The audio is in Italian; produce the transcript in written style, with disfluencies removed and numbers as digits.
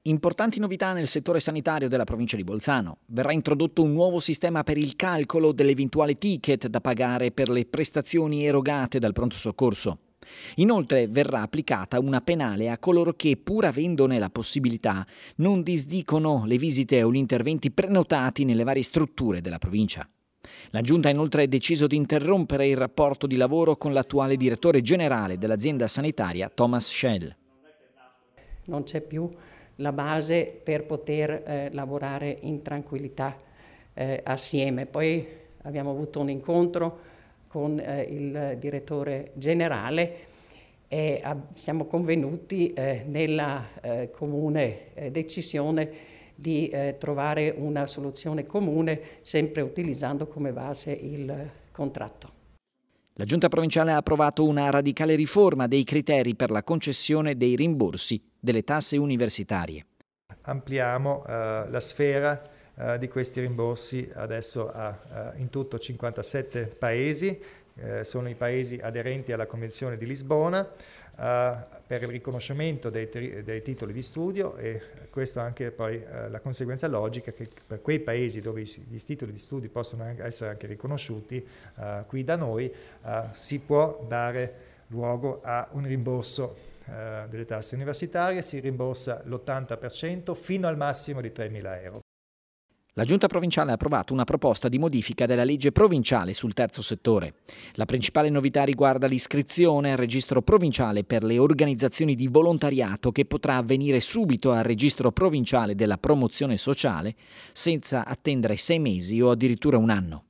Importanti novità nel settore sanitario della provincia di Bolzano. Verrà introdotto un nuovo sistema per il calcolo dell'eventuale ticket da pagare per le prestazioni erogate dal pronto soccorso. Inoltre verrà applicata una penale a coloro che, pur avendone la possibilità, non disdicono le visite o gli interventi prenotati nelle varie strutture della provincia. La Giunta ha inoltre deciso di interrompere il rapporto di lavoro con l'attuale direttore generale dell'azienda sanitaria, Thomas Schell. Non c'è più la base per poter lavorare in tranquillità assieme. Poi abbiamo avuto un incontro con il direttore generale e siamo convenuti nella comune decisione di trovare una soluzione comune, sempre utilizzando come base il contratto. La Giunta provinciale ha approvato una radicale riforma dei criteri per la concessione dei rimborsi delle tasse universitarie. Ampliamo la sfera di questi rimborsi adesso a in tutto 57 paesi, sono i paesi aderenti alla Convenzione di Lisbona per il riconoscimento dei titoli di studio, e questo anche poi la conseguenza logica che per quei paesi dove gli titoli di studio possono essere anche riconosciuti, qui da noi si può dare luogo a un rimborso delle tasse universitarie. Si rimborsa l'80% fino al massimo di 3.000 euro. La Giunta provinciale ha approvato una proposta di modifica della legge provinciale sul terzo settore. La principale novità riguarda l'iscrizione al registro provinciale per le organizzazioni di volontariato, che potrà avvenire subito al registro provinciale della promozione sociale senza attendere 6 mesi o addirittura un anno.